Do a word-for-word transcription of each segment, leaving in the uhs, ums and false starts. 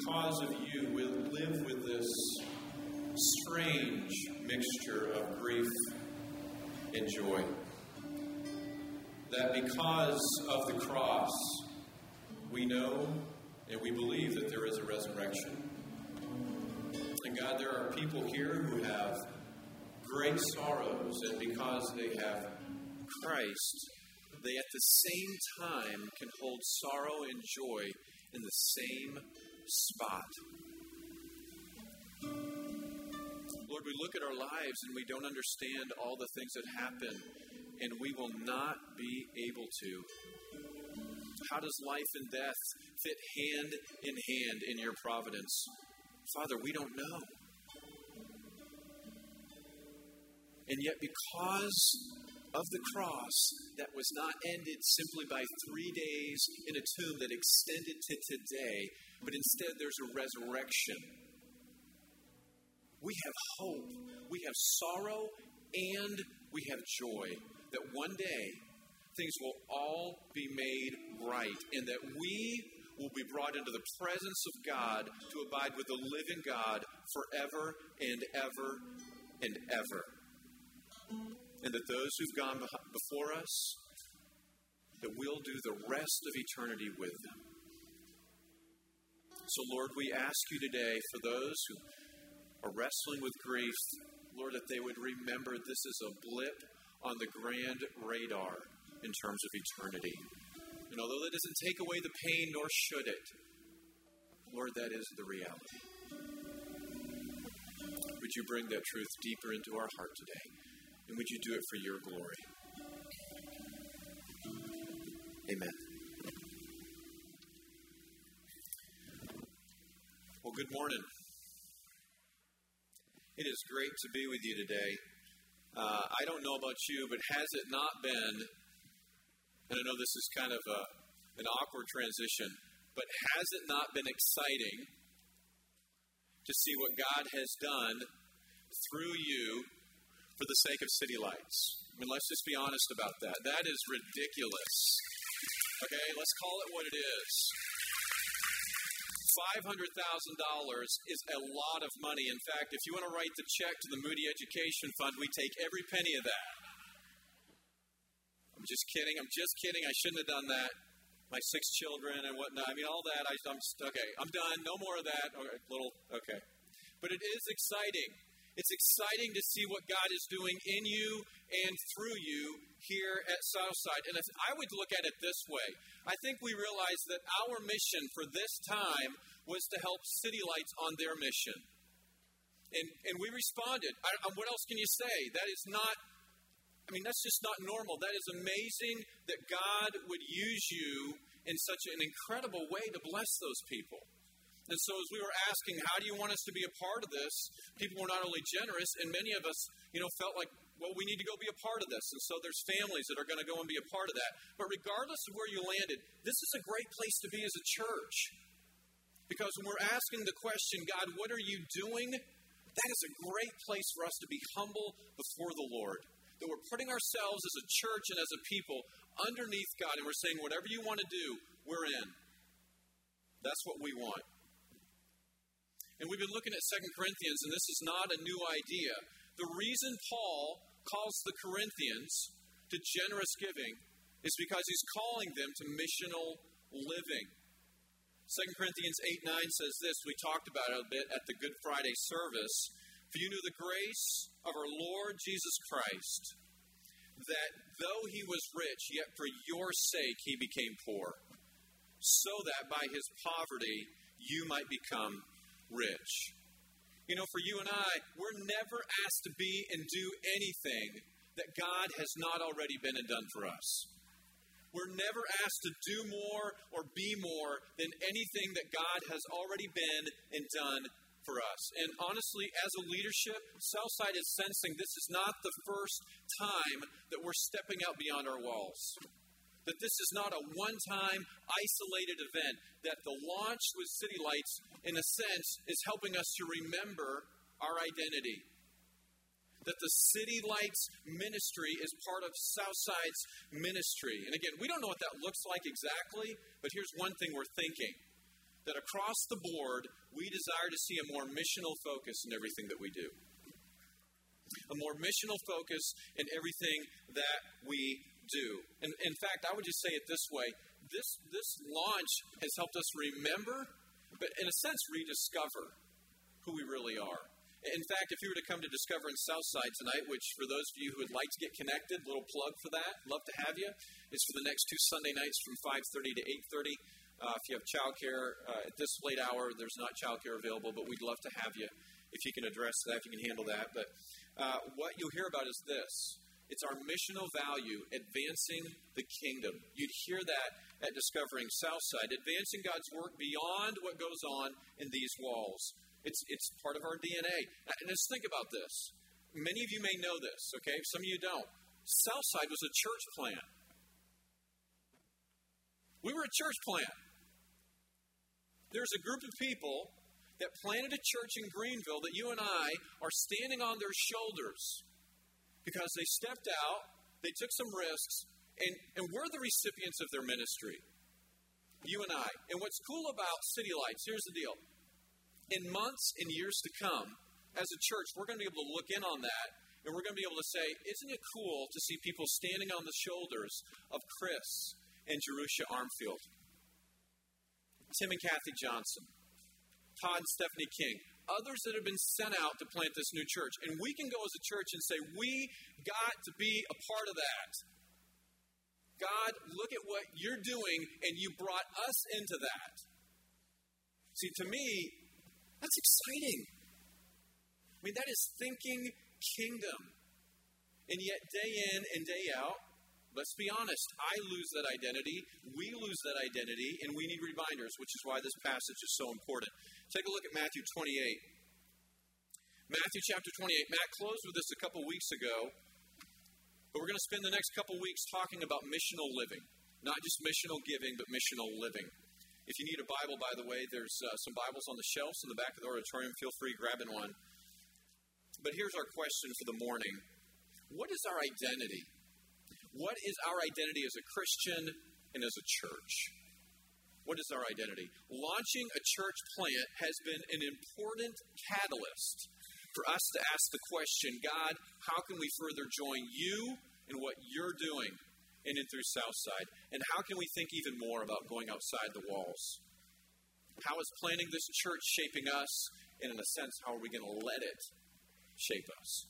because of you, we live with this strange mixture of grief and joy. That because of the cross, we know and we believe that there is a resurrection. And God, there are people here who have great sorrows, and because they have Christ, they at the same time can hold sorrow and joy in the same spot. Lord, we look at our lives and we don't understand all the things that happen, and we will not be able to. How does life and death fit hand in hand in your providence? Father, we don't know. And yet because of the cross that was not ended simply by three days in a tomb that extended to today, but instead there's a resurrection. We have hope, we have sorrow, and we have joy that one day things will all be made right, and that we will be brought into the presence of God to abide with the living God forever and ever and ever. And that those who've gone before us, that we'll do the rest of eternity with them. So, Lord, we ask you today for those who are wrestling with grief, Lord, that they would remember this is a blip on the grand radar in terms of eternity. And although that doesn't take away the pain, nor should it, Lord, that is the reality. Would you bring that truth deeper into our heart today? And would you do it for your glory? Amen. Well, good morning. It is great to be with you today. Uh, I don't know about you, but has it not been, and I know this is kind of a, an awkward transition, but has it not been exciting to see what God has done through you for the sake of City Lights? I mean, let's just be honest about that. That is ridiculous. Okay, let's call it what it is. five hundred thousand dollars is a lot of money. In fact, if you want to write the check to the Moody Education Fund, we take every penny of that. I'm just kidding. I'm just kidding. I shouldn't have done that. My six children and whatnot. I mean, all that. I, I'm okay. I'm done. No more of that. Okay, little. Okay, but it is exciting. It's exciting to see what God is doing in you and through you here at Southside. And I would look at it this way. I think we realize that our mission for this time was to help City Lights on their mission. And and we responded. I, what else can you say? That is not, I mean, that's just not normal. That is amazing that God would use you in such an incredible way to bless those people. And so as we were asking, how do you want us to be a part of this? People were not only generous, and many of us, you know, felt like, well, we need to go be a part of this. And so there's families that are going to go and be a part of that. But regardless of where you landed, this is a great place to be as a church. Because when we're asking the question, God, what are you doing? That is a great place for us to be humble before the Lord. That we're putting ourselves as a church and as a people underneath God, and we're saying, whatever you want to do, we're in. That's what we want. And we've been looking at Second Corinthians, and this is not a new idea. The reason Paul calls the Corinthians to generous giving is because he's calling them to missional living. Second Corinthians eight nine says this. We talked about it a bit at the Good Friday service. For you knew the grace of our Lord Jesus Christ, that though he was rich, yet for your sake he became poor, so that by his poverty you might become rich. You know, for you and I, we're never asked to be and do anything that God has not already been and done for us. We're never asked to do more or be more than anything that God has already been and done for us. And honestly, as a leadership, Southside is sensing this is not the first time that we're stepping out beyond our walls. That this is not a one-time, isolated event. That the launch with City Lights, in a sense, is helping us to remember our identity. That the City Lights ministry is part of Southside's ministry. And again, we don't know what that looks like exactly, but here's one thing we're thinking. that across the board, we desire to see a more missional focus in everything that we do. A more missional focus in everything that we do. And in fact, I would just say it this way. This, this launch has helped us remember, but in a sense, rediscover who we really are. In fact, if you were to come to Discover in Southside tonight, which for those of you who would like to get connected, little plug for that, love to have you. It's for the next two Sunday nights from five thirty to eight thirty. Uh, if you have childcare uh, at this late hour, there's not childcare available, but we'd love to have you if you can address that, if you can handle that. But uh, what you'll hear about is this. It's our missional value, advancing the kingdom. You'd hear that at Discovering Southside, advancing God's work beyond what goes on in these walls. It's it's part of our D N A. And let's think about this. Many of you may know this, okay? Some of you don't. Southside was a church plant. We were a church plant. There's a group of people that planted a church in Greenville that you and I are standing on their shoulders because they stepped out, they took some risks, and, and we're the recipients of their ministry. You and I. And what's cool about City Lights, here's the deal. In months and years to come, as a church, we're going to be able to look in on that, and we're going to be able to say, isn't it cool to see people standing on the shoulders of Chris and Jerusha Armfield, Tim and Kathy Johnson, Todd and Stephanie King, others that have been sent out to plant this new church. And we can go as a church and say, we got to be a part of that. God, look at what you're doing, and you brought us into that. See, to me, that's exciting. I mean, that is thinking kingdom. And yet, day in and day out, let's be honest, I lose that identity, we lose that identity, and we need reminders, which is why this passage is so important. Take a look at Matthew twenty-eight. Matthew chapter twenty-eight. Matt closed with this a couple weeks ago, but we're going to spend the next couple weeks talking about missional living. Not just missional giving, but missional living. If you need a Bible, by the way, there's uh, some Bibles on the shelves in the back of the auditorium. Feel free grabbing one. But here's our question for the morning. What is our identity? What is our identity as a Christian and as a church? What is our identity? Launching a church plant has been an important catalyst for us to ask the question, God, how can we further join you in what you're doing in and through Southside? And how can we think even more about going outside the walls? How is planting this church shaping us? And in a sense, how are we going to let it shape us?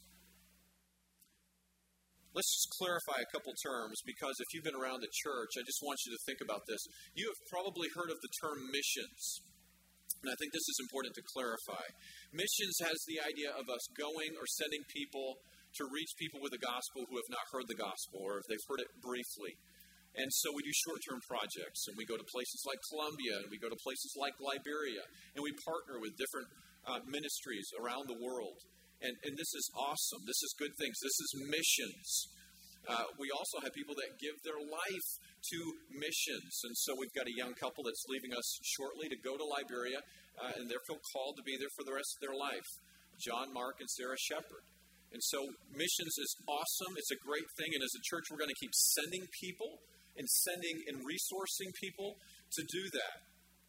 Let's just clarify a couple terms, because if you've been around the church, I just want you to think about this. You have probably heard of the term missions. And I think this is important to clarify. Missions has the idea of us going or sending people to reach people with the gospel who have not heard the gospel, or if they've heard it briefly. And so we do short-term projects, and we go to places like Colombia, and we go to places like Liberia, and we partner with different uh, ministries around the world. And, and this is awesome. This is good things. This is missions. Uh, we also have people that give their life to missions. And so we've got a young couple that's leaving us shortly to go to Liberia, uh, and they're feel called to be there for the rest of their life. John, Mark, and Sarah Shepard. And so missions is awesome. It's a great thing. And as a church, we're going to keep sending people and sending and resourcing people to do that.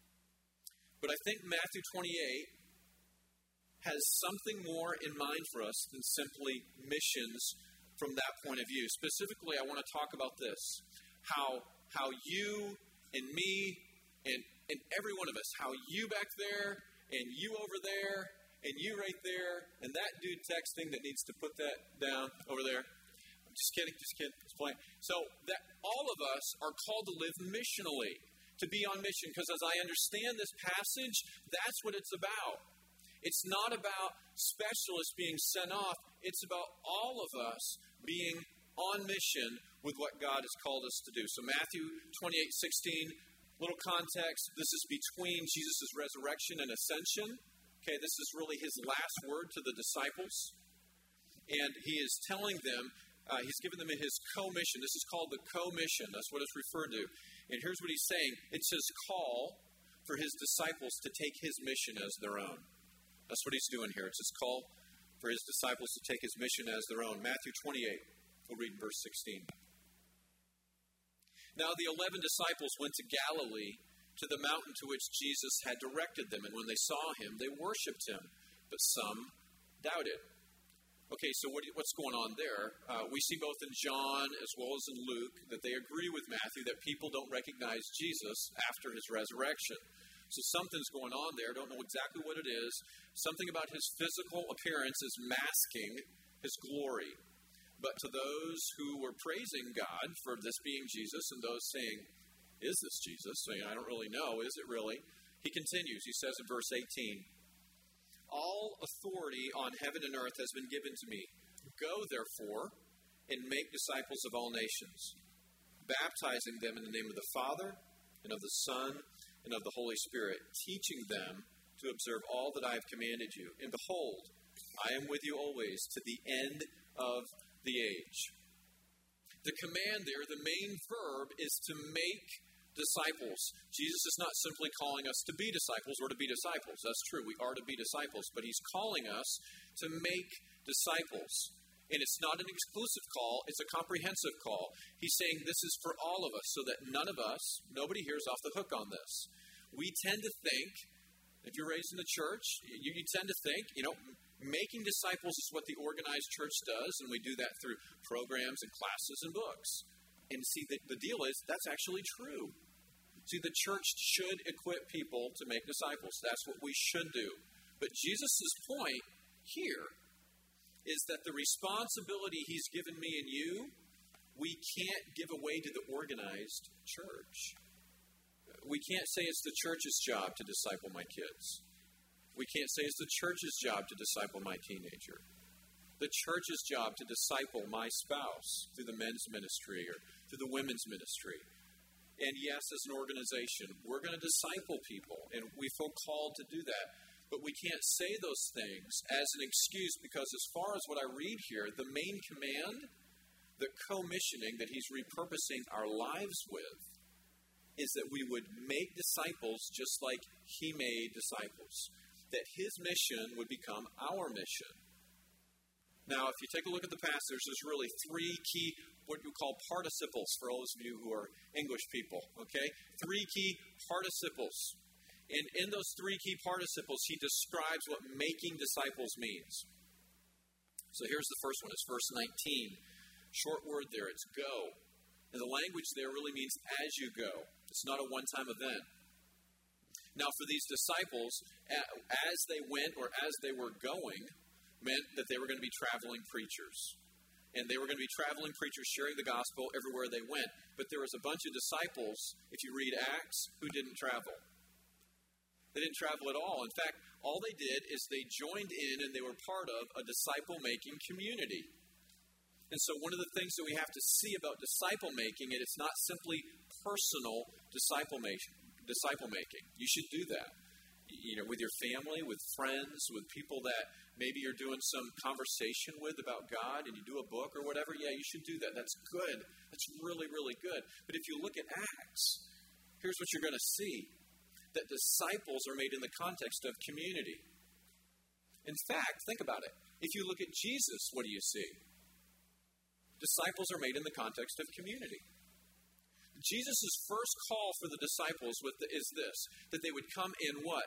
But I think Matthew twenty-eight has something more in mind for us than simply missions from that point of view. Specifically, I want to talk about this. How how you and me and, and every one of us, how you back there and you over there and you right there, and that dude texting that needs to put that down over there. I'm just kidding, just kidding, just playing. So that all of us are called to live missionally, to be on mission, because as I understand this passage, that's what it's about. It's not about specialists being sent off. It's about all of us being on mission with what God has called us to do. So Matthew twenty-eight sixteen, little context. This is between Jesus' resurrection and ascension. Okay, this is really his last word to the disciples. And he is telling them, uh, he's given them his commission. This is called the commission. That's what it's referred to. And here's what he's saying. It's his call for his disciples to take his mission as their own. That's what he's doing here. It's his call for his disciples to take his mission as their own. Matthew twenty-eight, we'll read in verse sixteen. Now the eleven disciples went to Galilee, to the mountain to which Jesus had directed them. And when they saw him, they worshipped him, but some doubted. Okay, so what, what's going on there? Uh, we see both in John as well as in Luke that they agree with Matthew that people don't recognize Jesus after his resurrection. So something's going on there. Don't know exactly what it is. Something about his physical appearance is masking his glory. But to those who were praising God for this being Jesus and those saying, is this Jesus? I, mean, I don't really know. Is it really? He continues. He says in verse eighteen, all authority on heaven and earth has been given to me. Go, therefore, and make disciples of all nations, baptizing them in the name of the Father and of the Son and of the Holy Spirit, teaching them to observe all that I have commanded you. And behold, I am with you always to the end of the age. The command there, the main verb, is to make disciples. Jesus is not simply calling us to be disciples or to be disciples. That's true. We are to be disciples. But he's calling us to make disciples. And it's not an exclusive call. It's a comprehensive call. He's saying this is for all of us so that none of us, nobody here is off the hook on this. We tend to think, if you're raised in the church, you, you tend to think, you know, making disciples is what the organized church does, and we do that through programs and classes and books. And see, the, the deal is, that's actually true. See, the church should equip people to make disciples. That's what we should do. But Jesus' point here is that the responsibility he's given me and you, we can't give away to the organized church. We can't say it's the church's job to disciple my kids. We can't say it's the church's job to disciple my teenager. The church's job to disciple my spouse through the men's ministry or through the women's ministry. And yes, as an organization, we're going to disciple people, and we feel called to do that. But we can't say those things as an excuse because as far as what I read here, the main command, the commissioning that he's repurposing our lives with, is that we would make disciples just like he made disciples. That his mission would become our mission. Now, if you take a look at the passage, there's really three key, what you call participles for those of you who are English people, okay? Three key participles. And in those three key participles, he describes what making disciples means. So here's the first one. It's verse nineteen. Short word there. It's go. And the language there really means as you go. It's not a one-time event. Now, for these disciples, as they went or as they were going, meant that they were going to be traveling preachers. And they were going to be traveling preachers sharing the gospel everywhere they went. But there was a bunch of disciples, if you read Acts, who didn't travel. They didn't travel at all. In fact, all they did is they joined in and they were part of a disciple-making community. And so one of the things that we have to see about disciple-making, and it's not simply personal disciple-making. Disciple-making. You should do that. You know, with your family, with friends, with people that maybe you're doing some conversation with about God and you do a book or whatever, yeah, you should do that. That's good. That's really, really good. But if you look at Acts, here's what you're going to see. That disciples are made in the context of community. In fact, think about it. If you look at Jesus, what do you see? Disciples are made in the context of community. Jesus' first call for the disciples is this, that they would come and what?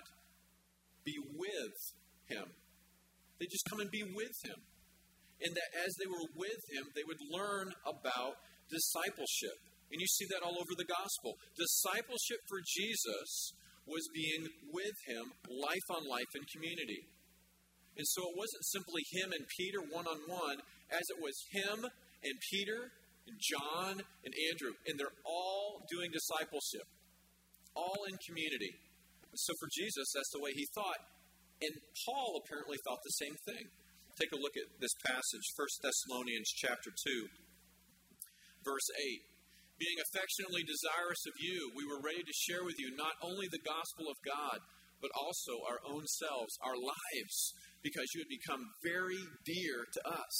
Be with him. They just come and be with him. And that as they were with him, they would learn about discipleship. And you see that all over the gospel. Discipleship for Jesus was being with him, life on life in community. And so it wasn't simply him and Peter one-on-one, as it was him and Peter and John and Andrew, and they're all doing discipleship, all in community. So for Jesus, that's the way he thought. And Paul apparently thought the same thing. Take a look at this passage, First Thessalonians chapter two, verse eight. Being affectionately desirous of you, we were ready to share with you not only the gospel of God, but also our own selves, our lives, because you had become very dear to us.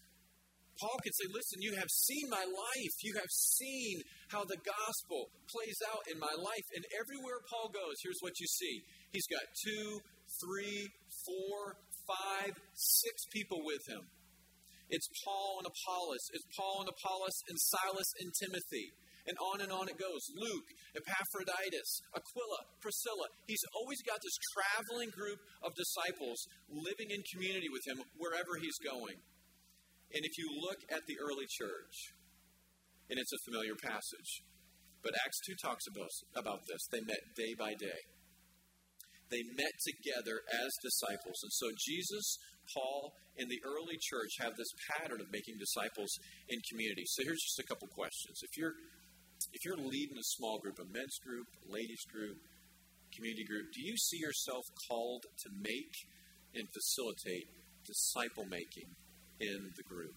Paul could say, listen, you have seen my life. You have seen how the gospel plays out in my life. And everywhere Paul goes, here's what you see. He's got two, three, four, five, six people with him. It's Paul and Apollos. It's Paul and Apollos and Silas and Timothy. And on and on it goes. Luke, Epaphroditus, Aquila, Priscilla. He's always got this traveling group of disciples living in community with him wherever he's going. And if you look at the early church, and it's a familiar passage, but Acts two talks about, about this. They met day by day. They met together as disciples. And so Jesus, Paul, and the early church have this pattern of making disciples in community. So here's just a couple questions. If you're if you're leading a small group, a men's group, a ladies group, community group, do you see yourself called to make and facilitate disciple making in the group?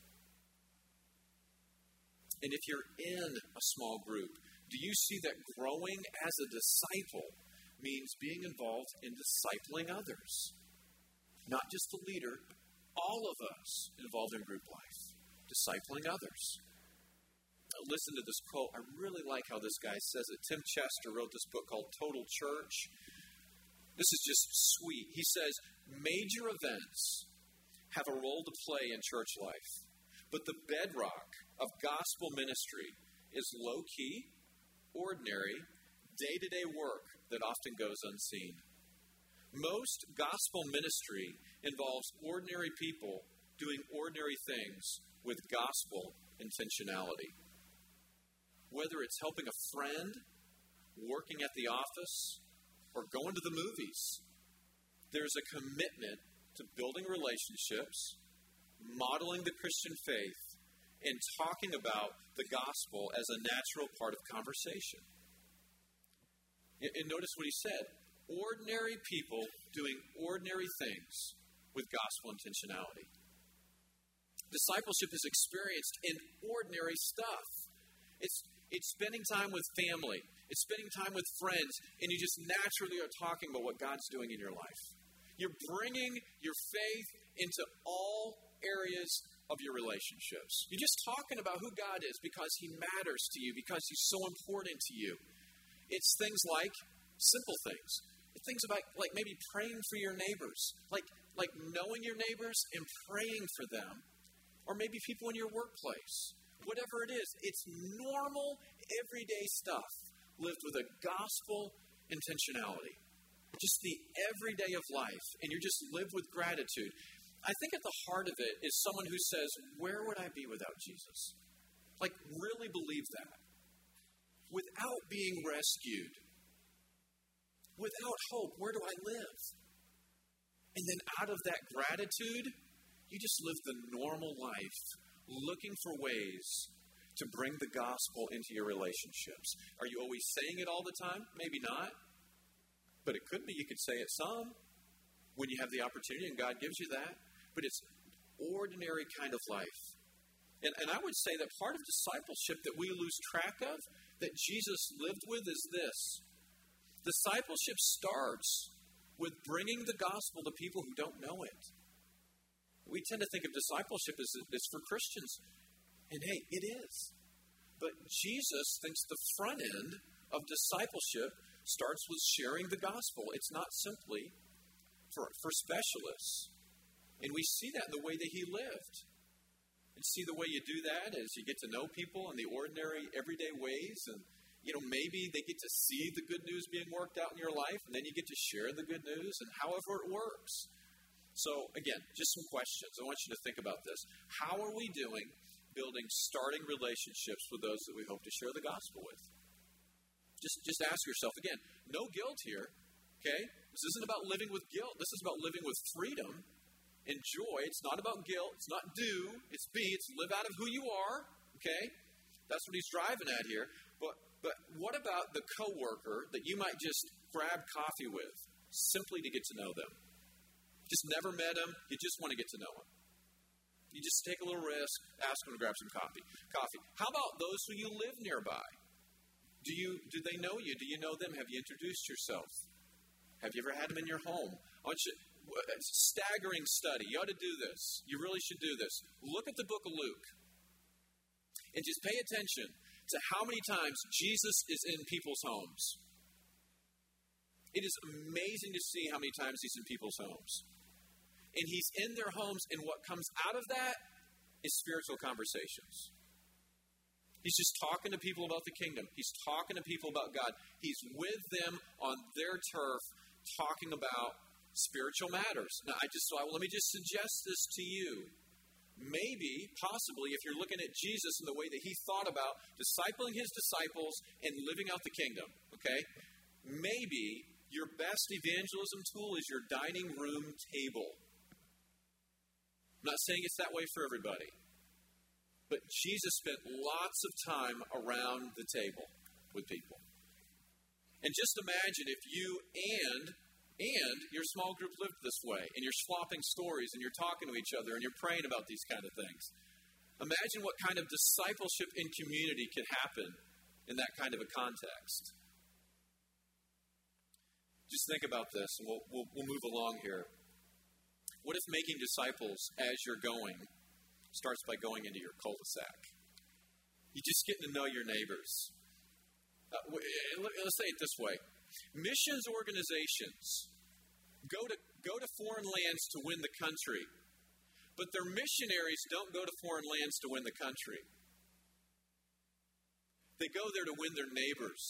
And if you're in a small group, do you see that growing as a disciple means being involved in discipling others? Not just the leader, all of us involved in group life, discipling others. Now, listen to this quote. I really like how this guy says it. Tim Chester wrote this book called Total Church. This is just sweet. He says, major events have a role to play in church life, but the bedrock of gospel ministry is low-key, ordinary, day-to-day work that often goes unseen. Most gospel ministry involves ordinary people doing ordinary things with gospel intentionality. Whether it's helping a friend, working at the office, or going to the movies, there's a commitment to building relationships, modeling the Christian faith, and talking about the gospel as a natural part of conversation. And notice what he said. Ordinary people doing ordinary things with gospel intentionality. Discipleship is experienced in ordinary stuff. It's, it's spending time with family. It's spending time with friends. And you just naturally are talking about what God's doing in your life. You're bringing your faith into all areas of your relationships. You're just talking about who God is because He matters to you, because He's so important to you. It's things like simple things. It's things about like maybe praying for your neighbors, like like knowing your neighbors and praying for them, or maybe people in your workplace. Whatever it is, it's normal, everyday stuff lived with a gospel intentionality. Just the everyday of life, and you just live with gratitude. I think at the heart of it is someone who says, where would I be without Jesus? Like really believe that. Without being rescued, without hope, where do I live? And then out of that gratitude, you just live the normal life, looking for ways to bring the gospel into your relationships. Are you always saying it all the time? Maybe not. But it could be you could say it some when you have the opportunity and God gives you that. But it's ordinary kind of life. And, and I would say that part of discipleship that we lose track of, that Jesus lived with, is this. Discipleship starts with bringing the gospel to people who don't know it. We tend to think of discipleship as, as for Christians. And hey, it is. But Jesus thinks the front end of discipleship starts with sharing the gospel. It's not simply for, for specialists. And we see that in the way that He lived. And see the way you do that is you get to know people in the ordinary, everyday ways. And, you know, maybe they get to see the good news being worked out in your life. And then you get to share the good news and however it works. So, again, just some questions. I want you to think about this. How are we doing building starting relationships with those that we hope to share the gospel with? Just, just ask yourself, again, no guilt here, okay? This isn't about living with guilt. This is about living with freedom and joy. It's not about guilt. It's not do. It's be. It's live out of who you are, okay? That's what he's driving at here. But, but what about the coworker that you might just grab coffee with simply to get to know them? Just never met him. You just want to get to know him. You just take a little risk, ask them to grab some coffee. Coffee. How about those who you live nearby? Do you do they know you? Do you know them? Have you introduced yourself? Have you ever had them in your home? I want you, it's a staggering study. You ought to do this. You really should do this. Look at the book of Luke. And just pay attention to how many times Jesus is in people's homes. It is amazing to see how many times he's in people's homes. And he's in their homes, and what comes out of that is spiritual conversations. He's just talking to people about the kingdom. He's talking to people about God. He's with them on their turf, talking about spiritual matters. Now, I just so I, let me just suggest this to you. Maybe, possibly, if you're looking at Jesus in the way that he thought about discipling his disciples and living out the kingdom, okay? Maybe your best evangelism tool is your dining room table. I'm not saying it's that way for everybody. But Jesus spent lots of time around the table with people. And just imagine if you and And your small group lived this way, and you're swapping stories, and you're talking to each other, and you're praying about these kind of things. Imagine what kind of discipleship in community could happen in that kind of a context. Just think about this, and we'll, we'll, we'll move along here. What if making disciples as you're going starts by going into your cul-de-sac? You're just getting to know your neighbors. Uh, let's say it this way. Missions organizations go to go to foreign lands to win the country, but their missionaries don't go to foreign lands to win the country. They go there to win their neighbors.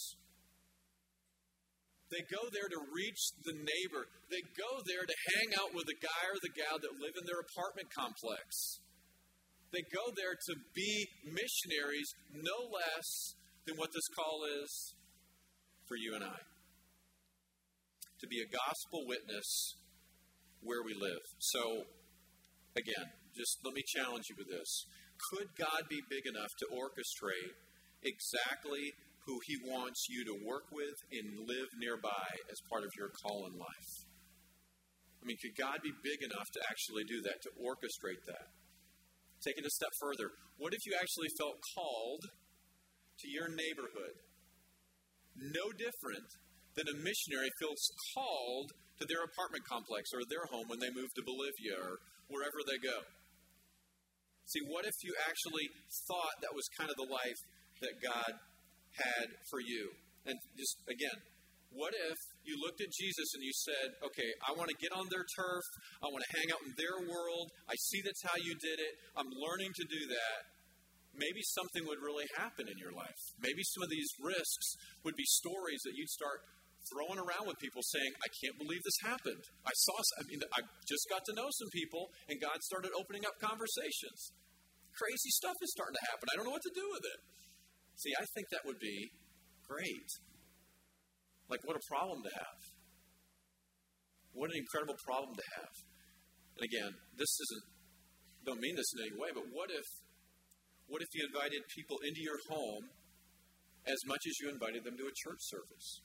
They go there to reach the neighbor. They go there to hang out with the guy or the gal that live in their apartment complex. They go there to be missionaries no less than what this call is for you and I. To be a gospel witness where we live. So, again, just let me challenge you with this. Could God be big enough to orchestrate exactly who he wants you to work with and live nearby as part of your call in life? I mean, could God be big enough to actually do that, to orchestrate that? Take it a step further. What if you actually felt called to your neighborhood? No different than a missionary feels called to their apartment complex or their home when they move to Bolivia or wherever they go. See, what if you actually thought that was kind of the life that God had for you? And just, again, what if you looked at Jesus and you said, okay, I want to get on their turf. I want to hang out in their world. I see that's how you did it. I'm learning to do that. Maybe something would really happen in your life. Maybe some of these risks would be stories that you'd start throwing around with people saying, I can't believe this happened. I saw, I mean, I just got to know some people, and God started opening up conversations. Crazy stuff is starting to happen. I don't know what to do with it. See, I think that would be great. Like, what a problem to have. What an incredible problem to have. And again, this isn't, don't mean this in any way, but what if, what if you invited people into your home as much as you invited them to a church service?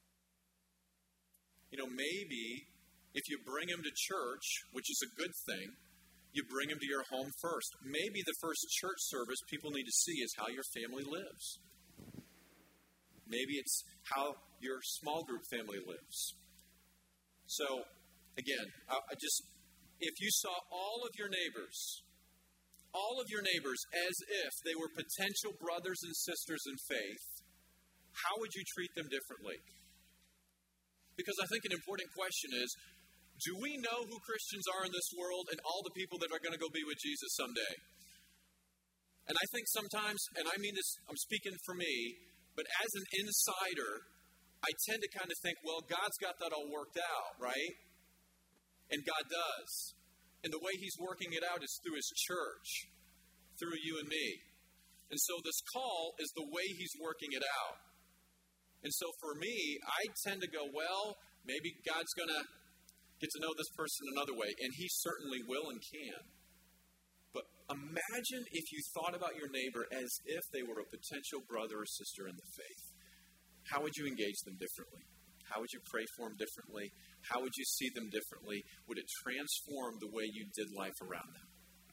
You know, maybe if you bring them to church, which is a good thing, you bring them to your home first. Maybe the first church service people need to see is how your family lives. Maybe it's how your small group family lives. So, again, I, I just, if you saw all of your neighbors, all of your neighbors as if they were potential brothers and sisters in faith, how would you treat them differently? Because I think an important question is, do we know who Christians are in this world and all the people that are going to go be with Jesus someday? And I think sometimes, and I mean this, I'm speaking for me, but as an insider, I tend to kind of think, well, God's got that all worked out, right? And God does. And the way he's working it out is through his church, through you and me. And so this call is the way he's working it out. And so for me, I tend to go, well, maybe God's going to get to know this person another way. And he certainly will and can. But imagine if you thought about your neighbor as if they were a potential brother or sister in the faith. How would you engage them differently? How would you pray for them differently? How would you see them differently? Would it transform the way you did life around them?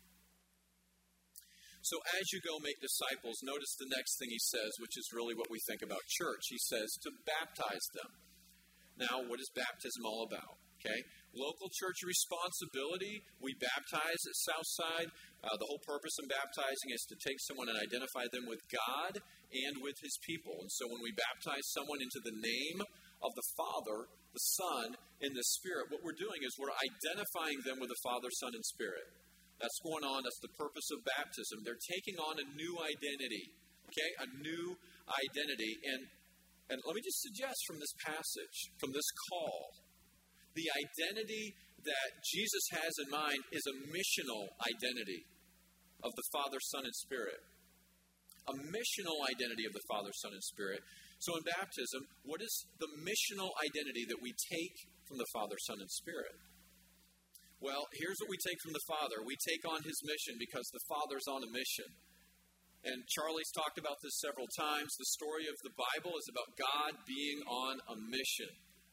So as you go make disciples, notice the next thing he says, which is really what we think about church. He says to baptize them. Now, what is baptism all about? Okay, local church responsibility. We baptize at Southside. Uh, the whole purpose of baptizing is to take someone and identify them with God and with his people. And so when we baptize someone into the name of the Father, the Son, and the Spirit, what we're doing is we're identifying them with the Father, Son, and Spirit. That's going on. That's the purpose of baptism. They're taking on a new identity. Okay, a new identity. And, and let me just suggest from this passage, from this call, the identity that Jesus has in mind is a missional identity of the Father, Son, and Spirit. A missional identity of the Father, Son, and Spirit. So in baptism, what is the missional identity that we take from the Father, Son, and Spirit? Well, here's what we take from the Father. We take on His mission because the Father's on a mission. And Charlie's talked about this several times. The story of the Bible is about God being on a mission.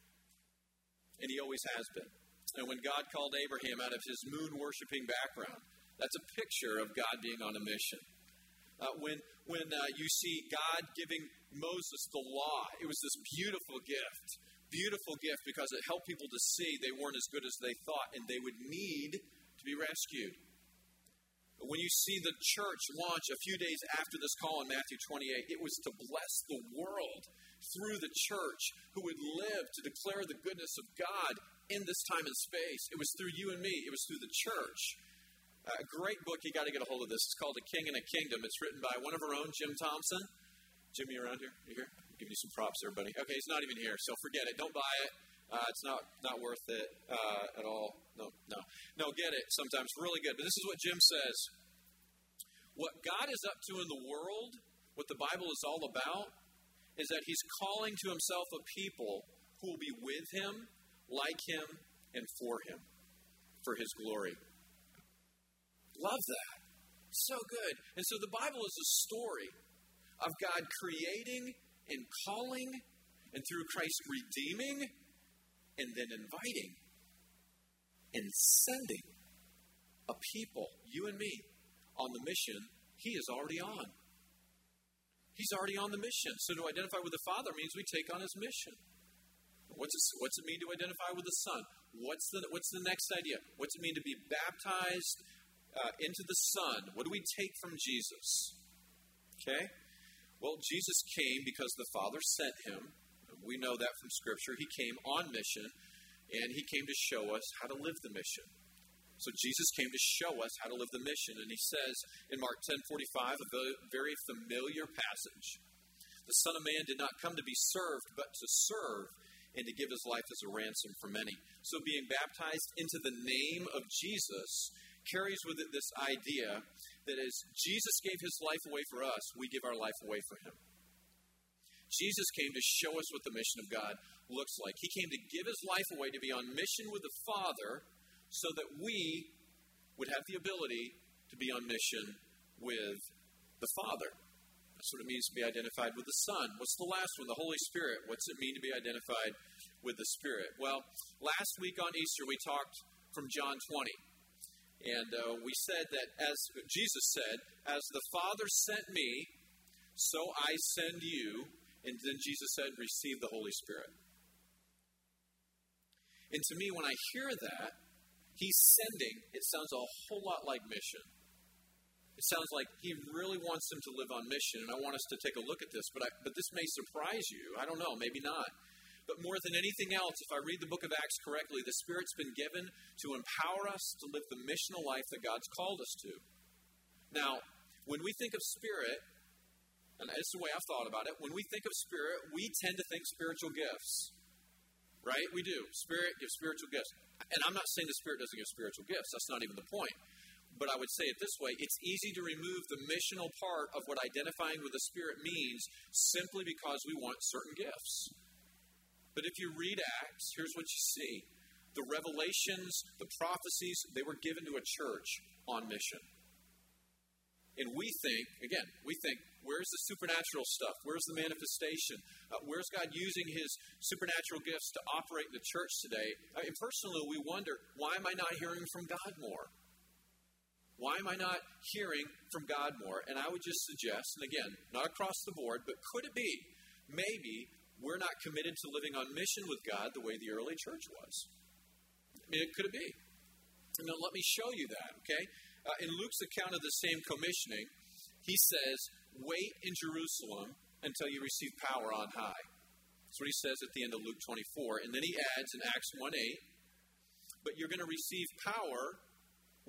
And He always has been. And when God called Abraham out of his moon-worshiping background, that's a picture of God being on a mission. Uh, when when uh, you see God giving Moses the law, it was this beautiful gift. Beautiful gift because it helped people to see they weren't as good as they thought and they would need to be rescued. When you see the church launch a few days after this call in Matthew twenty-eight, it was to bless the world through the church who would live to declare the goodness of God in this time and space. It was through you and me. It was through the church. A uh, great book, you got to get a hold of this. It's called A King and a Kingdom. It's written by one of our own, Jim Thompson. Jim, you around here? You here? I'll give you some props, everybody. Okay, he's not even here, so forget it. Don't buy it. Uh, it's not, not worth it uh, at all. No, no. No, get it. Sometimes really good. But this is what Jim says. What God is up to in the world, what the Bible is all about, is that He's calling to Himself a people who will be with Him, like Him, and for Him, for His glory. Love that. So good. And so the Bible is a story of God creating and calling, and through Christ redeeming, and then inviting and sending a people, you and me, on the mission He is already on. He's already on the mission. So to identify with the Father means we take on His mission. What's it, what's it mean to identify with the Son? What's the, what's the next idea? What's it mean to be baptized uh, into the Son? What do we take from Jesus? Okay? Well, Jesus came because the Father sent Him. We know that from Scripture. He came on mission, and He came to show us how to live the mission. So Jesus came to show us how to live the mission. And He says in Mark ten forty-five, a very familiar passage, the Son of Man did not come to be served, but to serve and to give His life as a ransom for many. So being baptized into the name of Jesus carries with it this idea that as Jesus gave His life away for us, we give our life away for Him. Jesus came to show us what the mission of God looks like. He came to give His life away to be on mission with the Father so that we would have the ability to be on mission with the Father. That's what it means to be identified with the Son. What's the last one? The Holy Spirit. What's it mean to be identified with the Spirit? Well, last week on Easter we talked from John twenty. And uh, we said that as Jesus said, as the Father sent me, so I send you. And then Jesus said, receive the Holy Spirit. And to me, when I hear that, He's sending, it sounds a whole lot like mission. It sounds like He really wants them to live on mission. And I want us to take a look at this. But, I, but this may surprise you. I don't know, maybe not. But more than anything else, if I read the book of Acts correctly, the Spirit's been given to empower us to live the missional life that God's called us to. Now, when we think of Spirit, and it's the way I've thought about it, when we think of Spirit, we tend to think spiritual gifts. Right? We do. Spirit gives spiritual gifts. And I'm not saying the Spirit doesn't give spiritual gifts. That's not even the point. But I would say it this way. It's easy to remove the missional part of what identifying with the Spirit means simply because we want certain gifts. But if you read Acts, here's what you see. The revelations, the prophecies, they were given to a church on mission. And we think, again, we think, where's the supernatural stuff? Where's the manifestation? Uh, where's God using His supernatural gifts to operate in the church today? I mean, personally, we wonder, why am I not hearing from God more? Why am I not hearing from God more? And I would just suggest, and again, not across the board, but could it be, maybe we're not committed to living on mission with God the way the early church was? I mean, could it be? And now let me show you that, okay? Uh, in Luke's account of the same commissioning, he says, wait in Jerusalem until you receive power on high. That's what he says at the end of Luke twenty-four. And then he adds in Acts one eight, but you're going to receive power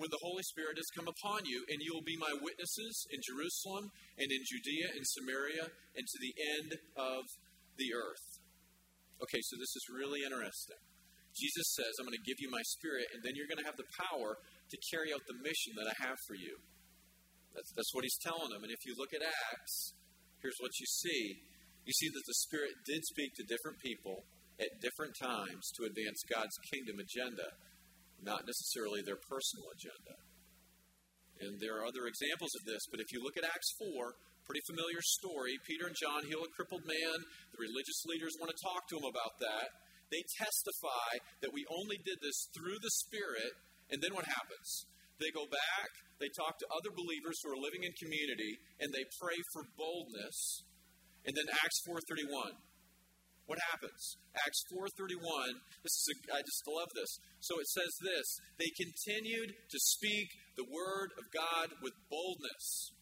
when the Holy Spirit has come upon you, and you will be my witnesses in Jerusalem and in Judea and Samaria and to the end of the earth. Okay, so this is really interesting. Jesus says, I'm going to give you my Spirit, and then you're going to have the power to carry out the mission that I have for you. That's, that's what he's telling them. And if you look at Acts, here's what you see. You see that the Spirit did speak to different people at different times to advance God's kingdom agenda, not necessarily their personal agenda. And there are other examples of this, but if you look at Acts four, pretty familiar story. Peter and John heal a crippled man. The religious leaders want to talk to him about that. They testify that we only did this through the Spirit, and then what happens? They go back, they talk to other believers who are living in community, and they pray for boldness. And then Acts four thirty-one. What happens? Acts four thirty-one, this is a, I just love this. So it says this, they continued to speak the word of God with boldness.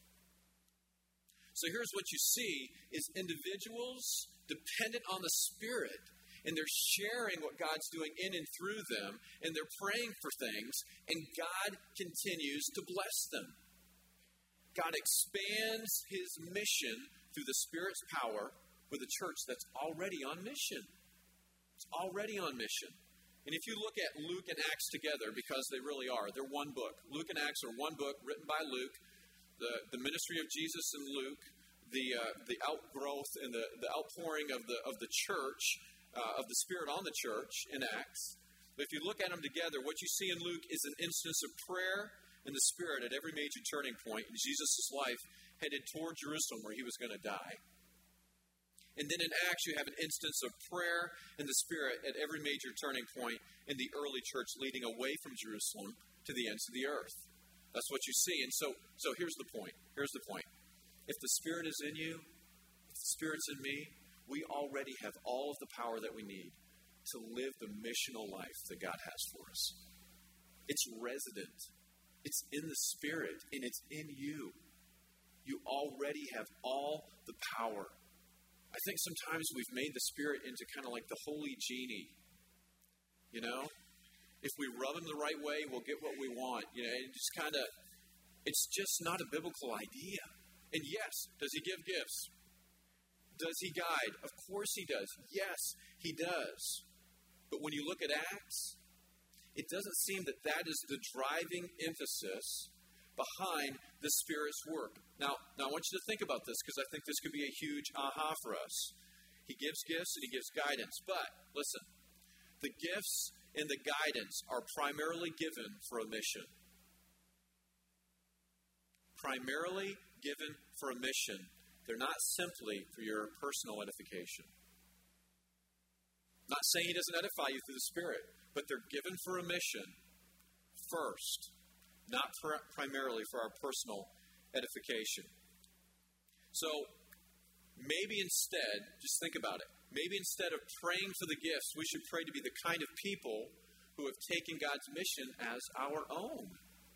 So here's what you see is individuals dependent on the Spirit, and they're sharing what God's doing in and through them, and they're praying for things, and God continues to bless them. God expands his mission through the Spirit's power with a church that's already on mission. It's already on mission. And if you look at Luke and Acts together, because they really are, they're one book. Luke and Acts are one book written by Luke. The, the ministry of Jesus in Luke, the uh, the outgrowth and the, the outpouring of the of the church, uh, of the Spirit on the church in Acts. But if you look at them together, what you see in Luke is an instance of prayer in the Spirit at every major turning point in Jesus' life, headed toward Jerusalem where he was going to die. And then in Acts, you have an instance of prayer in the Spirit at every major turning point in the early church leading away from Jerusalem to the ends of the earth. That's what you see. And so, so here's the point. Here's the point. If the Spirit is in you, if the Spirit's in me, we already have all of the power that we need to live the missional life that God has for us. It's resident. It's in the Spirit, and it's in you. You already have all the power. I think sometimes we've made the Spirit into kind of like the holy genie. You know? If we rub him the right way, we'll get what we want. You know, it just kind of, it's just not a biblical idea. And yes, does he give gifts? Does he guide? Of course he does. Yes, he does. But when you look at Acts, it doesn't seem that that is the driving emphasis behind the Spirit's work. Now, now I want you to think about this because I think this could be a huge aha for us. He gives gifts and he gives guidance. But, listen, the gifts and the guidance are primarily given for a mission. Primarily given for a mission. They're not simply for your personal edification. I'm not saying he doesn't edify you through the Spirit, but they're given for a mission first. Not for, primarily for our personal edification. So, maybe instead, just think about it. Maybe instead of praying for the gifts, we should pray to be the kind of people who have taken God's mission as our own.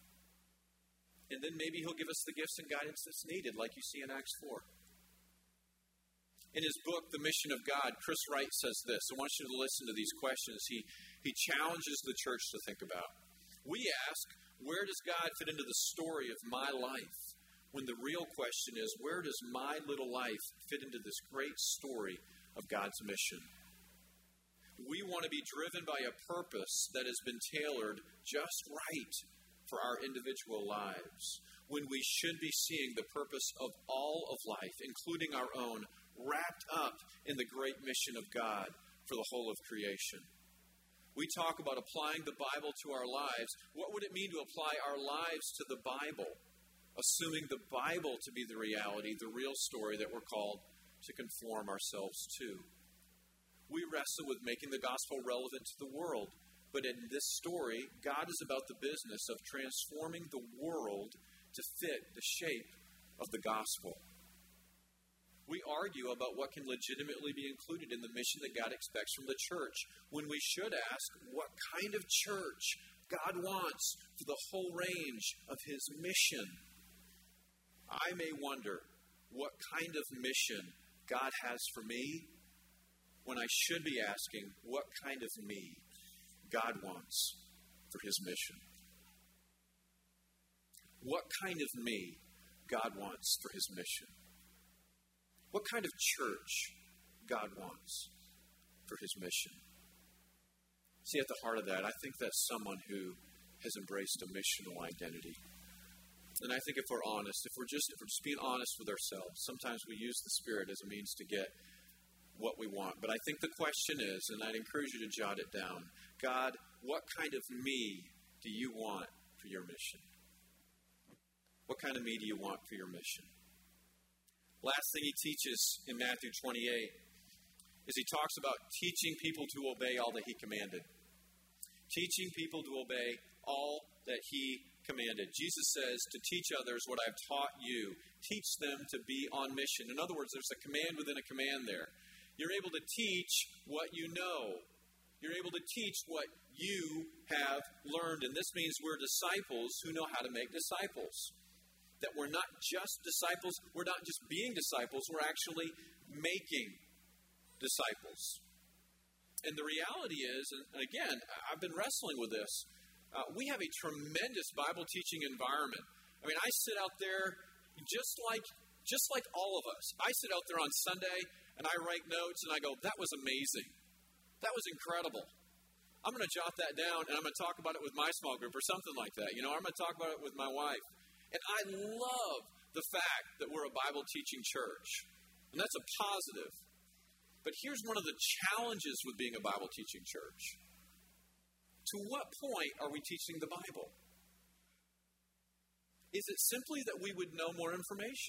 And then maybe he'll give us the gifts and guidance that's needed, like you see in Acts four. In his book, The Mission of God, Chris Wright says this. I want you to listen to these questions he, he challenges the church to think about. We ask, where does God fit into the story of my life? When the real question is, where does my little life fit into this great story of God's mission? We want to be driven by a purpose that has been tailored just right for our individual lives, when we should be seeing the purpose of all of life, including our own, wrapped up in the great mission of God for the whole of creation. We talk about applying the Bible to our lives. What would it mean to apply our lives to the Bible? Assuming the Bible to be the reality, the real story that we're called to conform ourselves to. We wrestle with making the gospel relevant to the world. But in this story, God is about the business of transforming the world to fit the shape of the gospel. We argue about what can legitimately be included in the mission that God expects from the church, when we should ask what kind of church God wants for the whole range of his mission. I may wonder what kind of mission God has for me, when I should be asking what kind of me God wants for his mission. what kind of me God wants for his mission. What kind of church God wants for his mission. See, at the heart of that, I think that's someone who has embraced a missional identity. And I think if we're honest, if we're just if we're just being honest with ourselves, sometimes we use the Spirit as a means to get what we want. But I think the question is, and I'd encourage you to jot it down, God, what kind of me do you want for your mission? What kind of me do you want for your mission? Last thing he teaches in Matthew twenty-eight is he talks about teaching people to obey all that he commanded. Teaching people to obey all that he commanded. Jesus says to teach others what I've taught you. Teach them to be on mission. In other words, there's a command within a command there. You're able to teach what you know. You're able to teach what you have learned. And this means we're disciples who know how to make disciples. That we're not just disciples. We're not just being disciples. We're actually making disciples. And the reality is, and again, I've been wrestling with this, uh, we have a tremendous Bible teaching environment. I mean, I sit out there just like just like all of us. I sit out there on Sunday and I write notes and I go, that was amazing. That was incredible. I'm going to jot that down and I'm going to talk about it with my small group or something like that. You know, I'm going to talk about it with my wife. And I love the fact that we're a Bible teaching church. And that's a positive. But here's one of the challenges with being a Bible teaching church. To what point are we teaching the Bible? Is it simply that we would know more information?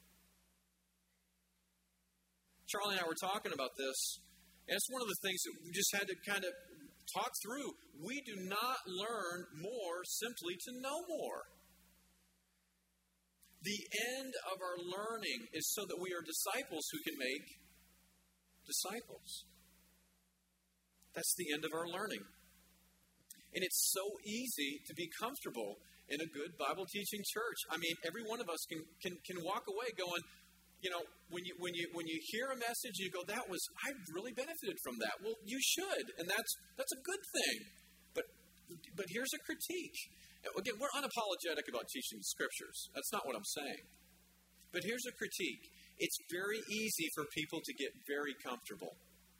Charlie and I were talking about this, and it's one of the things that we just had to kind of talk through. We do not learn more simply to know more. The end of our learning is so that we are disciples who can make disciples. That's the end of our learning. And it's so easy to be comfortable in a good Bible teaching church. I mean, every one of us can can, can walk away going, you know, when you when you when you hear a message, you go, that was I really benefited from that. Well, you should, and that's that's a good thing. But but here's a critique. Again, we're unapologetic about teaching the scriptures. That's not what I'm saying. But here's a critique. It's very easy for people to get very comfortable.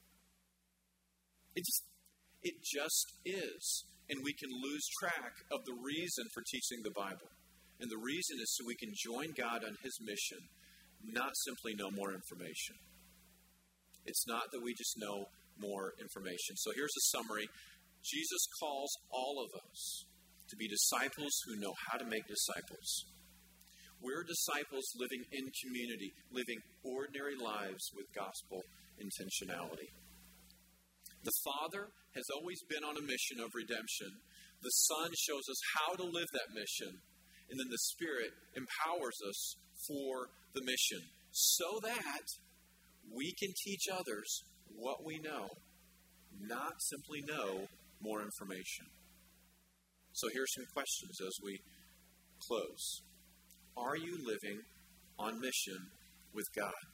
It just, it just is. And we can lose track of the reason for teaching the Bible. And the reason is so we can join God on his mission, not simply know more information. It's not that we just know more information. So here's a summary. Jesus calls all of us to be disciples who know how to make disciples. We're disciples living in community, living ordinary lives with gospel intentionality. The Father has always been on a mission of redemption. The Son shows us how to live that mission. And then the Spirit empowers us for the mission so that we can teach others what we know, not simply know more information. So here's some questions as we close. Are you living on mission with God?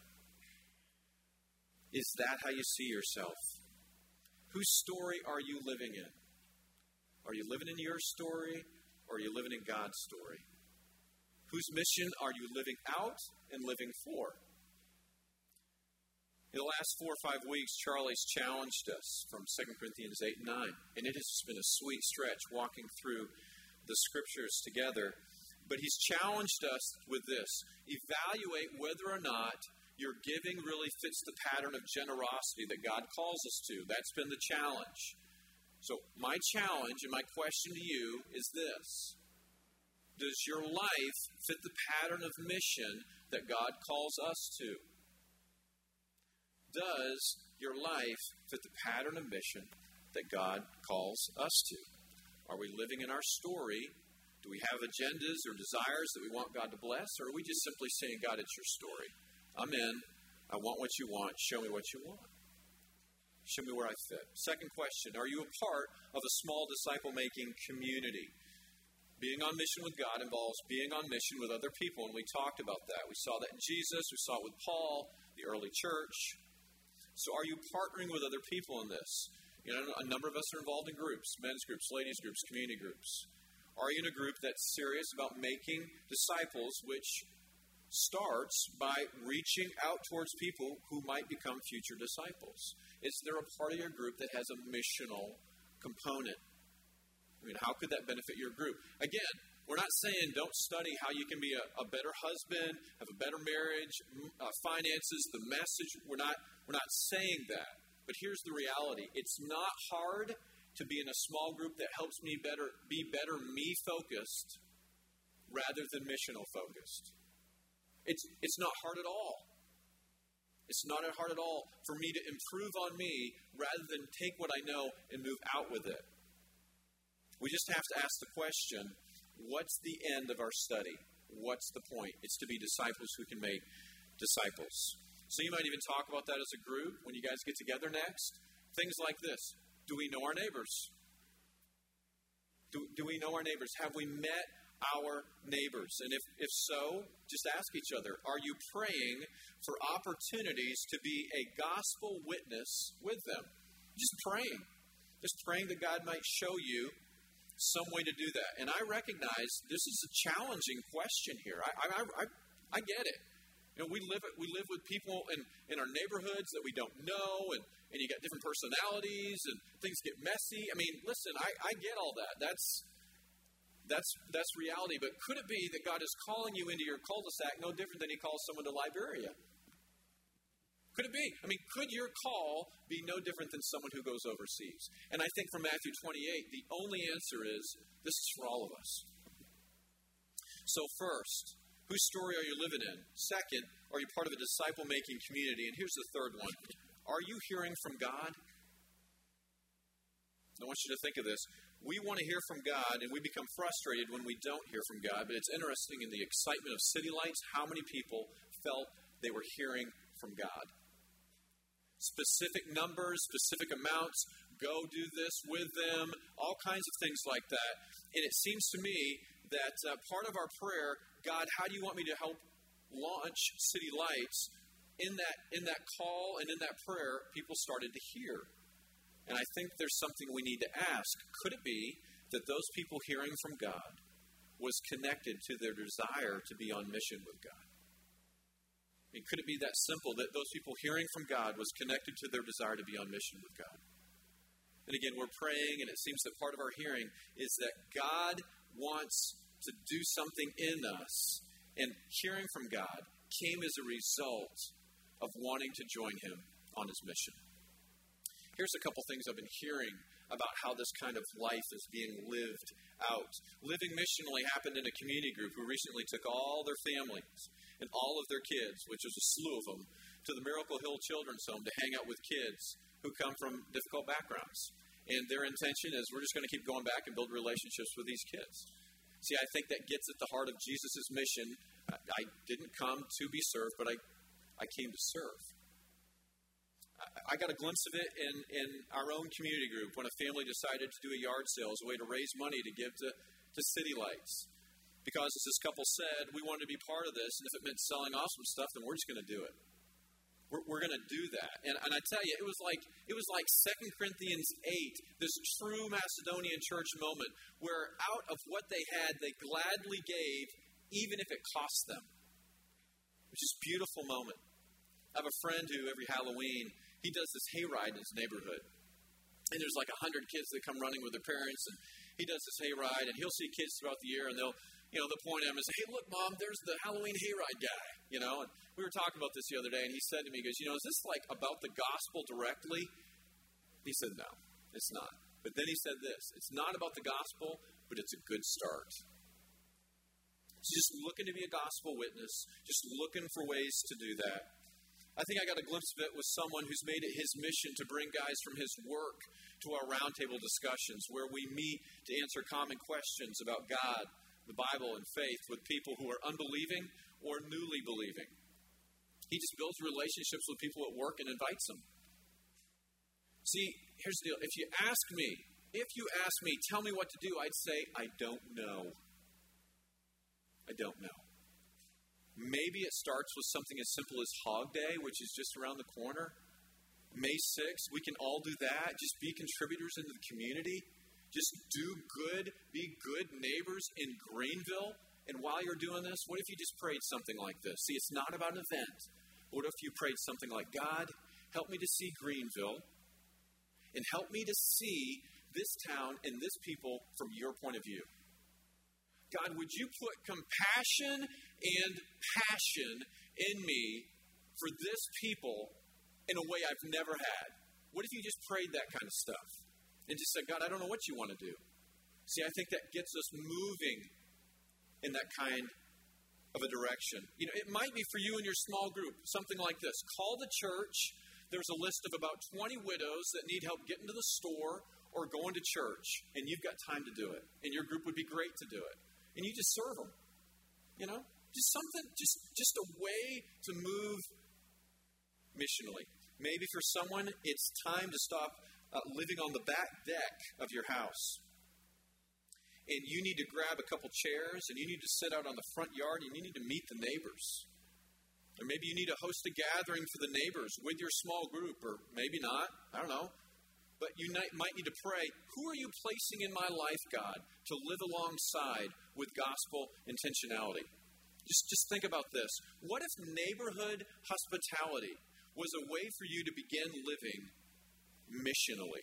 Is that how you see yourself? Whose story are you living in? Are you living in your story or are you living in God's story? Whose mission are you living out and living for? In the last four or five weeks, Charlie's challenged us from Second Corinthians eight and nine. And it has just been a sweet stretch walking through the scriptures together. But he's challenged us with this. Evaluate whether or not your giving really fits the pattern of generosity that God calls us to. That's been the challenge. So my challenge and my question to you is this. Does your life fit the pattern of mission that God calls us to? Does your life fit the pattern of mission that God calls us to? Are we living in our story? Do we have agendas or desires that we want God to bless? Or are we just simply saying, God, it's your story. I'm in. I want what you want. Show me what you want. Show me where I fit. Second question, are you a part of a small disciple-making community? Being on mission with God involves being on mission with other people, and we talked about that. We saw that in Jesus. We saw it with Paul, the early church. So are you partnering with other people in this? You know, a number of us are involved in groups, men's groups, ladies' groups, community groups. Are you in a group that's serious about making disciples, which starts by reaching out towards people who might become future disciples? Is there a part of your group that has a missional component? I mean, how could that benefit your group? Again, we're not saying don't study how you can be a, a better husband, have a better marriage, uh, finances, the message. We're not, we're not saying that. But here's the reality. It's not hard to be in a small group that helps me better be better me-focused rather than missional-focused. It's, it's not hard at all. It's not hard at all for me to improve on me rather than take what I know and move out with it. We just have to ask the question, what's the end of our study? What's the point? It's to be disciples who can make disciples. So you might even talk about that as a group when you guys get together next. Things like this. Do we know our neighbors? Do, do we know our neighbors? Have we met our neighbors? And if, if so, just ask each other, are you praying for opportunities to be a gospel witness with them? Just praying. Just praying that God might show you some way to do that. And I recognize this is a challenging question here. I, I, I, I get it. You know, we live we live with people in, in our neighborhoods that we don't know, and, and you got different personalities, and things get messy. I mean, listen, I, I get all that. That's that's that's reality. But could it be that God is calling you into your cul-de-sac no different than He calls someone to Liberia? Could it be? I mean, could your call be no different than someone who goes overseas? And I think from Matthew twenty-eight, the only answer is this is for all of us. So first, whose story are you living in? Second, are you part of a disciple-making community? And here's the third one. Are you hearing from God? I want you to think of this. We want to hear from God, and we become frustrated when we don't hear from God. But it's interesting, in the excitement of City Lights, how many people felt they were hearing from God. Specific numbers, specific amounts, go do this with them, all kinds of things like that. And it seems to me that uh, part of our prayer, God, how do you want me to help launch City Lights? In that, in that call and in that prayer, people started to hear. And I think there's something we need to ask. Could it be that those people hearing from God was connected to their desire to be on mission with God? I mean, could it be that simple, that those people hearing from God was connected to their desire to be on mission with God? And again, we're praying, and it seems that part of our hearing is that God wants to do something in us. And hearing from God came as a result of wanting to join Him on His mission. Here's a couple things I've been hearing about how this kind of life is being lived out. Living missionally happened in a community group who recently took all their families and all of their kids, which was a slew of them, to the Miracle Hill Children's Home to hang out with kids who come from difficult backgrounds. And their intention is we're just going to keep going back and build relationships with these kids. See, I think that gets at the heart of Jesus' mission. I didn't come to be served, but I, I came to serve. I, I got a glimpse of it in, in our own community group when a family decided to do a yard sale as a way to raise money to give to, to City Lights. Because as this couple said, we wanted to be part of this, and if it meant selling off some stuff, then we're just going to do it. We're, we're going to do that. And, and I tell you, it was like it was like Second Corinthians eight, this true Macedonian church moment, where out of what they had, they gladly gave, even if it cost them. Which is a beautiful moment. I have a friend who, every Halloween, he does this hayride in his neighborhood. And there's like a hundred kids that come running with their parents, and he does this hayride, and he'll see kids throughout the year, and they'll, you know, they'll point at him and say, "Hey, look, Mom, there's the Halloween hayride guy," you know. And we were talking about this the other day, and he said to me, he goes, "You know, is this like about the gospel directly?" He said, "No, it's not." But then he said this, "It's not about the gospel, but it's a good start." He's just looking to be a gospel witness, just looking for ways to do that. I think I got a glimpse of it with someone who's made it his mission to bring guys from his work to our roundtable discussions where we meet to answer common questions about God, the Bible, and faith with people who are unbelieving or newly believing. He just builds relationships with people at work and invites them. See, here's the deal. If you ask me, if you ask me, tell me what to do, I'd say, I don't know. I don't know. Maybe it starts with something as simple as Hog Day, which is just around the corner. May sixth, we can all do that. Just be contributors into the community. Just do good, be good neighbors in Greenville. And while you're doing this, what if you just prayed something like this? See, it's not about an event. What if you prayed something like, God, help me to see Greenville and help me to see this town and this people from your point of view. God, would you put compassion and passion in me for this people in a way I've never had? What if you just prayed that kind of stuff and just said, God, I don't know what you want to do. See, I think that gets us moving in that kind of a direction. You know, it might be for you and your small group, something like this. Call the church. There's a list of about twenty widows that need help getting to the store or going to church, and you've got time to do it. And your group would be great to do it. And you just serve them. You know, just something, just, just a way to move missionally. Maybe for someone, it's time to stop uh, living on the back deck of your house. And you need to grab a couple chairs, and you need to sit out on the front yard, and you need to meet the neighbors. Or maybe you need to host a gathering for the neighbors with your small group, or maybe not. I don't know. But you might need to pray, who are you placing in my life, God, to live alongside with gospel intentionality? Just, just think about this. What if neighborhood hospitality was a way for you to begin living missionally?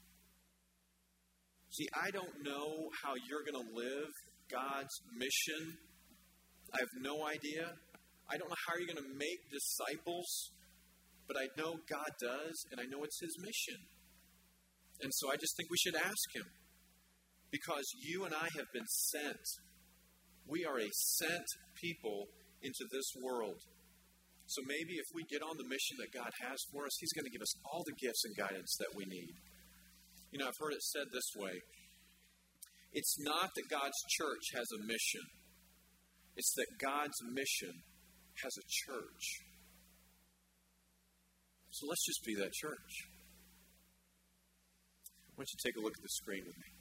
See, I don't know how you're going to live God's mission. I have no idea. I don't know how you're going to make disciples, but I know God does, and I know it's His mission. And so I just think we should ask Him, because you and I have been sent. We are a sent people into this world. So maybe if we get on the mission that God has for us, He's going to give us all the gifts and guidance that we need. You know, I've heard it said this way. It's not that God's church has a mission. It's that God's mission has a church. So let's just be that church. Why don't you take a look at the screen with me?